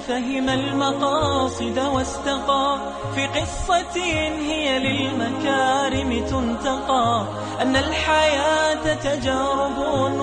فهم المقاصد واستقى في قصة هي للمكارم تنتقى، أن الحياة تجارب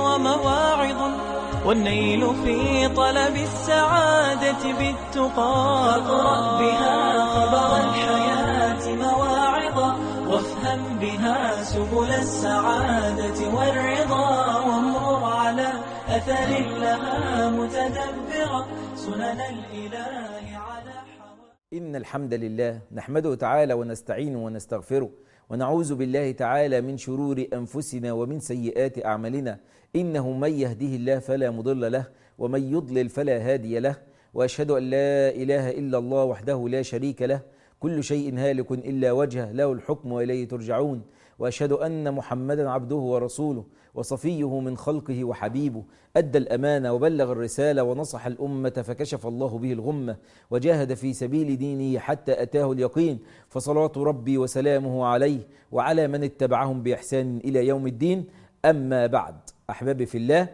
ومواعظ، والنيل في طلب السعادة بالتقى. اقرأ بها خبر الحياة مواعظا، وافهم بها سبل السعادة والرضا، وامر على أثر لها متدبرا سنن الإله على حوى. إن الحمد لله نحمده تعالى ونستعينه ونستغفره، ونعوذ بالله تعالى من شرور أنفسنا ومن سيئات أعمالنا، إنه من يهده الله فلا مضل له، ومن يضلل فلا هادي له، وأشهد أن لا إله إلا الله وحده لا شريك له، كل شيء هالك إلا وجهه، له الحكم وإليه ترجعون، وأشهد أن محمدا عبده ورسوله وصفيه من خلقه وحبيبه، أدى الأمانة وبلغ الرسالة ونصح الأمة، فكشف الله به الغمة وجاهد في سبيل دينه حتى أتاه اليقين، فصلاة ربي وسلامه عليه وعلى من اتبعهم بإحسان إلى يوم الدين. أما بعد، أحبابي في الله،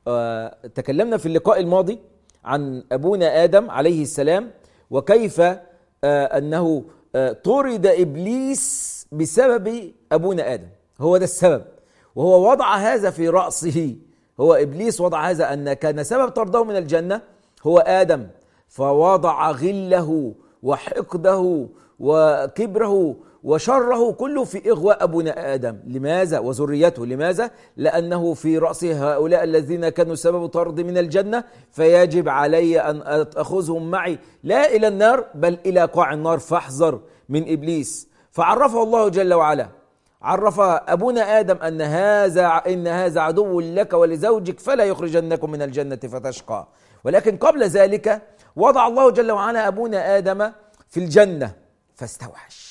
تكلمنا في اللقاء الماضي عن أبونا آدم عليه السلام، وكيف أنه طرد إبليس بسبب أبونا آدم. هو ده السبب، وهو وضع هذا في رأسه. هو إبليس وضع هذا، أن كان سبب طرده من الجنة هو آدم، فوضع غله وحقده وكبره وشره كله في إغواء أبونا آدم. لماذا؟ وذريته. لماذا؟ لأنه في رأسه هؤلاء الذين كانوا سبب طرد من الجنة، فيجب علي أن أخذهم معي لا إلى النار بل إلى قاع النار، فاحذر من إبليس. فعرفه الله جل وعلا، عرف أبونا آدم أن هذا عدو لك ولزوجك فلا يخرجنكم من الجنة فتشقى. ولكن قبل ذلك وضع الله جل وعلا أبونا آدم في الجنة فاستوحش.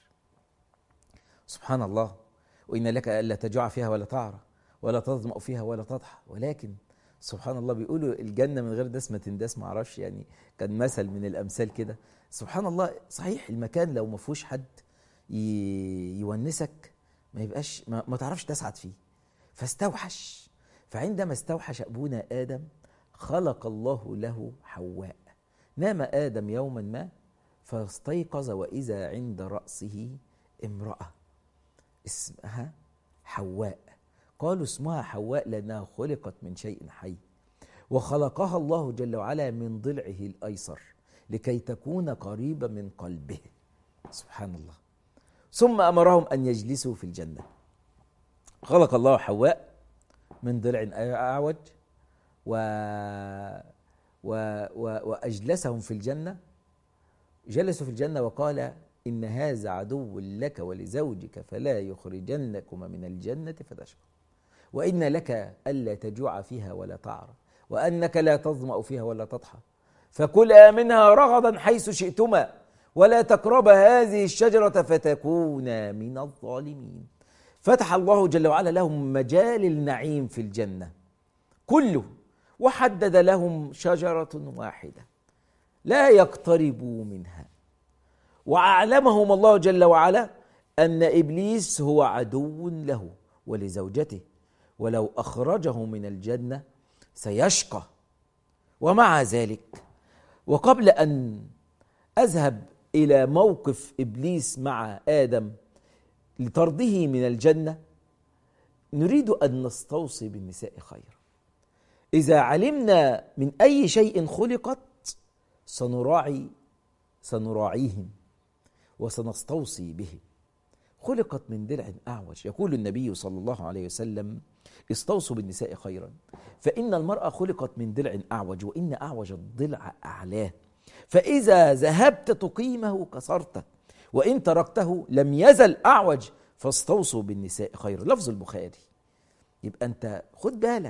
سبحان الله. وإن لك ألا تجوع فيها ولا تعرى ولا تظمأ فيها ولا تضحى. ولكن سبحان الله، بيقولوا الجنة من غير دسمة تندس، معرفش يعني، كان مثل من الأمثال كده. سبحان الله. صحيح المكان لو ما فيهوش حد يونسك ما يبقاش، ما تعرفش تسعد فيه. فاستوحش. فعندما استوحش أبونا آدم خلق الله له حواء. نام آدم يوما ما فاستيقظ وإذا عند رأسه امرأة اسمها حواء. قالوا اسمها حواء لأنها خلقت من شيء حي، وخلقها الله جل وعلا من ضلعه الأيسر لكي تكون قريبة من قلبه. سبحان الله. ثم أمرهم أن يجلسوا في الجنة. خلق الله حواء من ضلع أعوج وأجلسهم في الجنة. جلسوا في الجنة وقال إن هذا عدو لك ولزوجك فلا يخرجنكما من الجنة فتشقى، وإن لك ألا تجوع فيها ولا تعرى، وأنك لا تظمأ فيها ولا تضحى، فكلا منها رغدا حيث شئتما ولا تقربا هذه الشجرة فتكونا من الظالمين. فتح الله جل وعلا لهم مجال النعيم في الجنة كله، وحدد لهم شجرة واحدة لا يقتربوا منها، وأعلمهم الله جل وعلا أن إبليس هو عدو له ولزوجته، ولو أخرجه من الجنة سيشقى. ومع ذلك، وقبل أن أذهب إلى موقف إبليس مع آدم لطرده من الجنة، نريد أن نستوصي بالنساء خيرا. إذا علمنا من أي شيء خلقت سنراعيهم وسنستوصي به. خلقت من ضلع أعوج. يقول النبي صلى الله عليه وسلم: استوصوا بالنساء خيرا، فإن المرأة خلقت من ضلع أعوج، وإن أعوج الضلع أعلاه، فإذا ذهبت تقيمه كسرته، وإن تركته لم يزل أعوج، فاستوصوا بالنساء خيرا. لفظ البخاري. يبقى أنت خد بالك.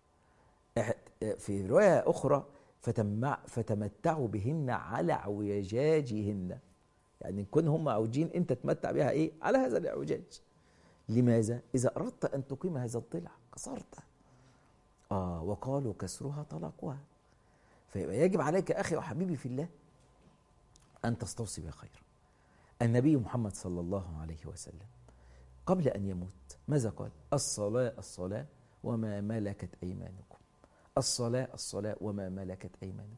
في رواية أخرى: فتمتعوا بهن على اعوجاجهن، يعني كن هم عوجين أنت تمتع بها إيه؟ على هذا الاعوجاج. لماذا؟ إذا أردت أن تقيم هذا الضلع كسرته. وقالوا كسرها طلاقها. فيبقى يجب عليك أخي وحبيبي في الله أن تستوصي بخير. النبي محمد صلى الله عليه وسلم قبل أن يموت ماذا قال؟ الصلاة الصلاة وما ملكت أيمانكم. الصلاة الصلاة وما ملكت أيمانكم.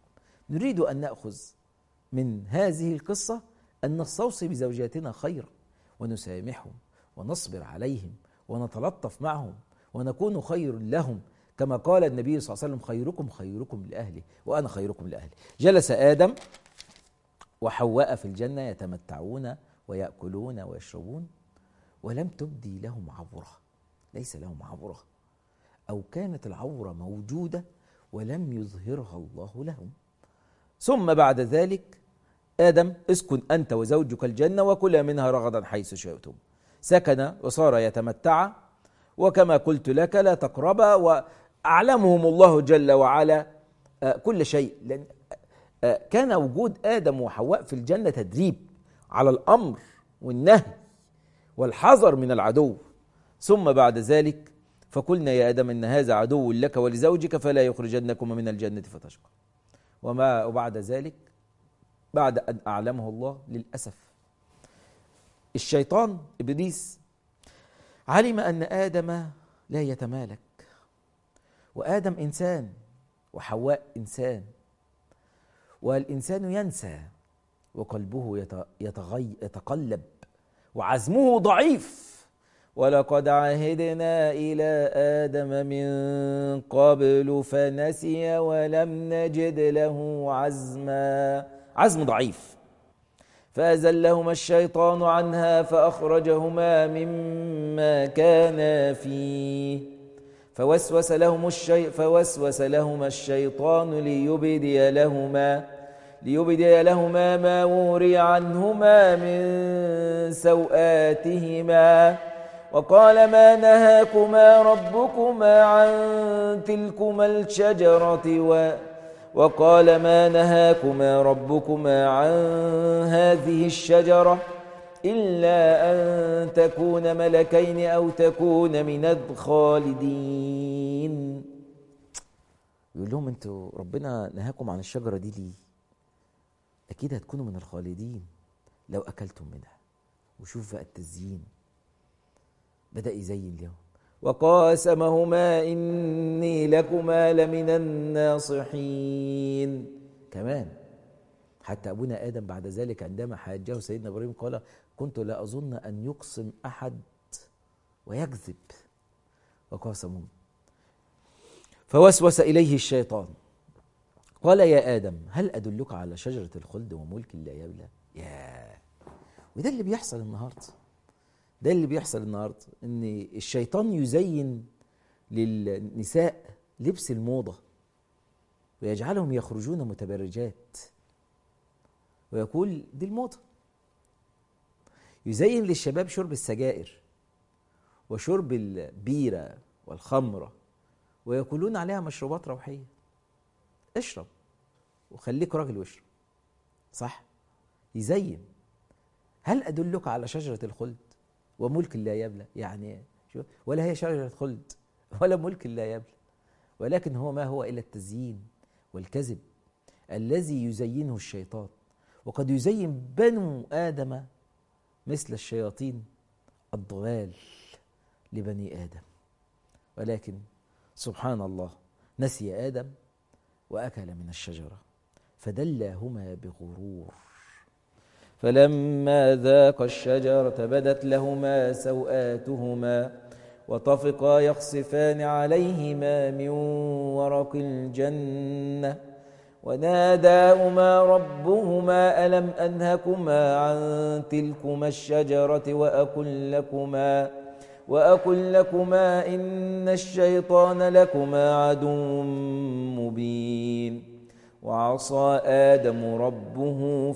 نريد أن نأخذ من هذه القصة أن نستوصي بزوجاتنا خيرا ونسامحهم ونصبر عليهم ونتلطف معهم ونكون خير لهم، كما قال النبي صلى الله عليه وسلم: خيركم خيركم لأهله وأنا خيركم لأهلي. جلس آدم وحواء في الجنة يتمتعون ويأكلون ويشربون ولم تبدي لهم عورة، ليس لهم عورة، أو كانت العورة موجودة ولم يظهرها الله لهم. ثم بعد ذلك: آدم اسكن أنت وزوجك الجنة وكلا منها رغدا حيث شئتم. سكن وصار يتمتع، وكما قلت لك لا تقربا، وأعلمهم الله جل وعلا كل شيء، لأن كان وجود آدم وحواء في الجنة تدريب على الأمر والنهي والحذر من العدو. ثم بعد ذلك: فقلنا يا آدم إن هذا عدو لك ولزوجك فلا يخرجنكما من الجنة فتشقى. وبعد ذلك بعد أن أعلمه الله، للأسف الشيطان إبليس علم أن آدم لا يتمالك، وآدم إنسان وحواء إنسان، والإنسان ينسى وقلبه يتقلب وعزمه ضعيف. ولقد عهدنا إلى آدم من قبل فنسي ولم نجد له عزما، عزم ضعيف. فأزلهما الشيطان عنها فأخرجهما مما كانا فيه فوسوس لهما الشيطان ليبدي لهما ما وري عنهما من سوآتهما وقال ما نهاكما ربكما عن تلكما الشجرة وقال ما نهاكما ربكما عن هذه الشجرة إلا أن تكون ملكين أو تكون من الخالدين. يقول لهم: انتوا ربنا نهاكم عن الشجرة دي ليه؟ أكيد هتكونوا من الخالدين لو أكلتم منها. وشوف بقى التزيين، بدأ يزين لهم: وقاسمهما إني لكما لمن الناصحين. كمان حتى أبونا آدم بعد ذلك عندما حاجه سيدنا إبراهيم قال: كنت لا أظن أن يقسم أحد ويكذب. وقاسمهم فوسوس إليه الشيطان قال: يا آدم هل أدلك على شجرة الخلد وملك لا يبلى؟ وده اللي بيحصل النهارده، ده اللي بيحصل النهارده، ان الشيطان يزين للنساء لبس الموضة ويجعلهم يخرجون متبرجات ويقول دي الموضة. يزين للشباب شرب السجائر وشرب البيرة والخمرة ويقولون عليها مشروبات روحية. اشرب وخليك راجل واشرب، صح؟ يزين. هل أدلك على شجرة الخلد وملك لا يبلى؟ يعني ولا هي شجرة خلد ولا ملك لا يبلى، ولكن هو ما هو إلا التزيين والكذب الذي يزينه الشيطان. وقد يزين بنو آدم مثل الشياطين الضلال لبني آدم، ولكن سبحان الله نسي آدم وأكل من الشجرة فدلاهما بغرور فلما ذاقا الشجرة بدت لهما سوآتهما وطفقا يخصفان عليهما من ورق الجنة وناداهما ربهما ألم أنهكما عن تلكما الشجرة وأقل لكما إن الشيطان لكما عدو مبين وعصى آدم ربه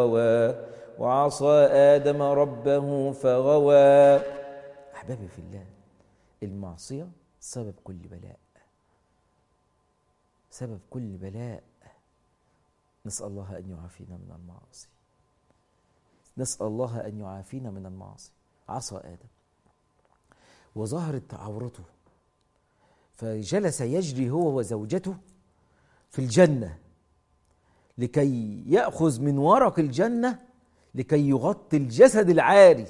فغوى. أحبابي في الله، المعصية سبب كل بلاء، نسأل الله أن يعافينا من المعاصي. عصى آدم وظهرت عورته فجلس يجري هو وزوجته في الجنة لكي يأخذ من ورق الجنة لكي يغطي الجسد العاري.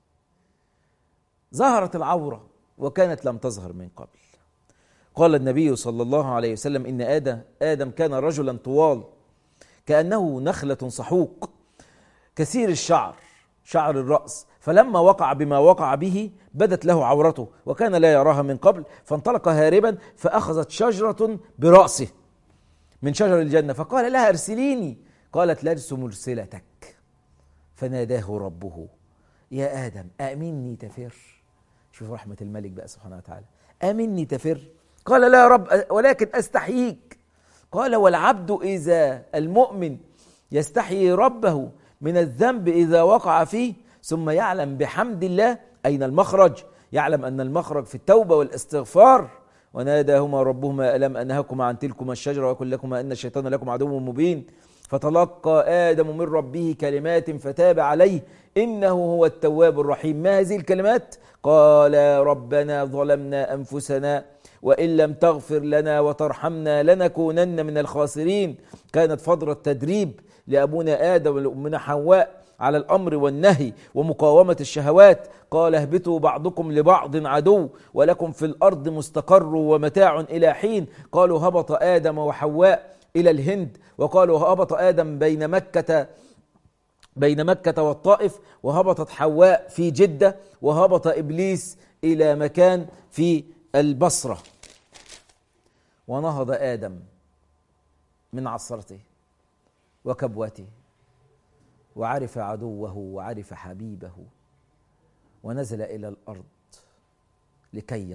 ظهرت العورة وكانت لم تظهر من قبل. قال النبي صلى الله عليه وسلم إن آدم كان رجلا طوال كأنه نخلة صحوق كثير الشعر، شعر الرأس، فلما وقع بما وقع به بدت له عورته وكان لا يراها من قبل، فانطلق هاربا فأخذت شجرة برأسه من شجر الجنة فقال لها ارسليني، قالت لست مرسلتك، فناداه ربه يا آدم أمني تفر. شوف رحمة الملك بقى سبحانه وتعالى، أمني تفر؟ قال لا يا رب ولكن أستحييك. قال والعبد إذا المؤمن يستحيي ربه من الذنب إذا وقع فيه ثم يعلم بحمد الله أين المخرج، يعلم أن المخرج في التوبة والاستغفار. وناداهما ربهما ألم أنهكما عن تلكما الشجرة وأقل لكما أن الشيطان لكم عدو مبين، فتلقى آدم من ربه كلمات فتاب عليه إنه هو التواب الرحيم. ما هذه الكلمات؟ قال ربنا ظلمنا أنفسنا وإن لم تغفر لنا وترحمنا لنكونن من الخاسرين. كانت فترة تدريب لأبونا آدم ولأمنا حواء على الأمر والنهي ومقاومة الشهوات. قال اهبطوا بعضكم لبعض عدو ولكم في الأرض مستقر ومتاع إلى حين. قالوا هبط آدم وحواء إلى الهند، وقالوا هبط آدم بين مكة والطائف، وهبطت حواء في جدة، وهبط إبليس إلى مكان في البصرة. ونهض آدم من عصرته وكبوته وعرف عدوه وعرف حبيبه ونزل إلى الأرض لكي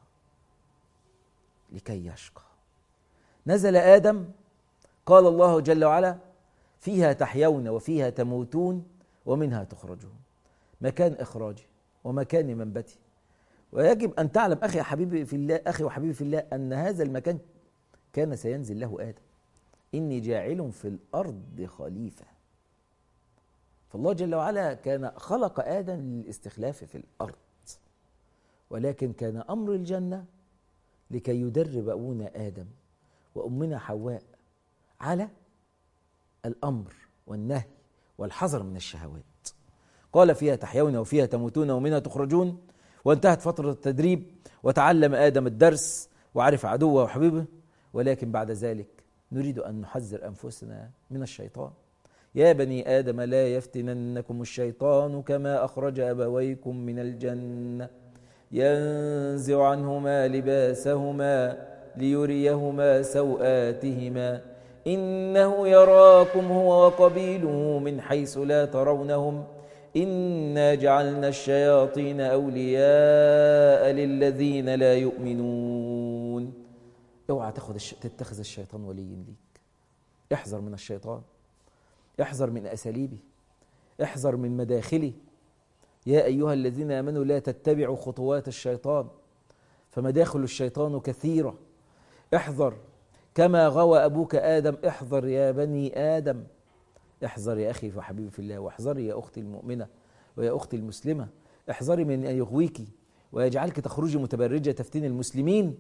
يشقى. نزل آدم، قال الله جل وعلا فيها تحيون وفيها تموتون ومنها تخرجون، مكان إخراجي ومكان منبتي. ويجب أن تعلم أخي حبيبي في الله، أخي وحبيبي في الله، أن هذا المكان كان سينزل له آدم. إني جاعل في الأرض خليفة. فالله جل وعلا كان خلق آدم للاستخلاف في الأرض، ولكن كان أمر الجنة لكي يدرب أبونا آدم وأمنا حواء على الأمر والنهي والحذر من الشهوات. قال فيها تحيون وفيها تموتون ومنها تخرجون. وانتهت فترة التدريب وتعلم آدم الدرس وعرف عدوه وحبيبه، ولكن بعد ذلك نريد أن نحذر أنفسنا من الشيطان. يا بني آدم لا يفتننكم الشيطان كما أخرج أبويكم من الجنة ينزع عنهما لباسهما ليريهما سوآتهما إنه يراكم هو وقبيله من حيث لا ترونهم إنا جعلنا الشياطين أولياء للذين لا يؤمنون. اوعى تتخذ الشيطان ولي ليك. احذر من الشيطان، احذر من أساليبه، احذر من مداخله. يا أيها الذين آمنوا لا تتبعوا خطوات الشيطان فمداخل الشيطان كثيرة. احذر كما غوى أبوك آدم، احذر يا بني آدم. احذر يا أخي وحبيبي في الله، واحذري يا أختي المؤمنة ويا أختي المسلمة. احذري من أن يغويك ويجعلك تخرجي متبرجة تفتن المسلمين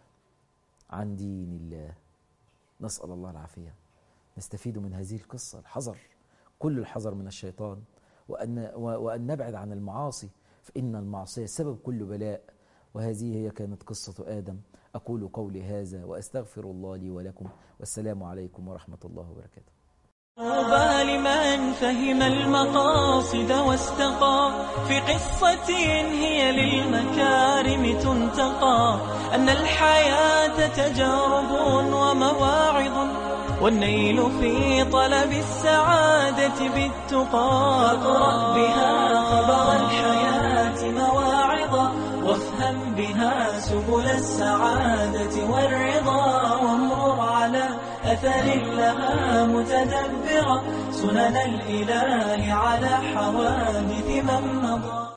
عن دين الله. نسأل الله العافية. نستفيد من هذه القصة الحذر، كل الحذر من الشيطان، وأن نبعد عن المعاصي، فإن المعصية سبب كل بلاء. وهذه هي كانت قصة آدم. أقول قولي هذا وأستغفر الله لي ولكم، والسلام عليكم ورحمة الله وبركاته. طوبى لمن فهم المقاصد واستقى في قصة هي للمكارم تنتقى، أن الحياة تجارب ومواعظ والنيل في طلب السعادة بالتقى. اقرأ بها خبر الحياة مواعظا وافهم بها سبل السعادة والرضا، وامرر على أثر لها متدبرا سنن الإله على حوادث من مضى.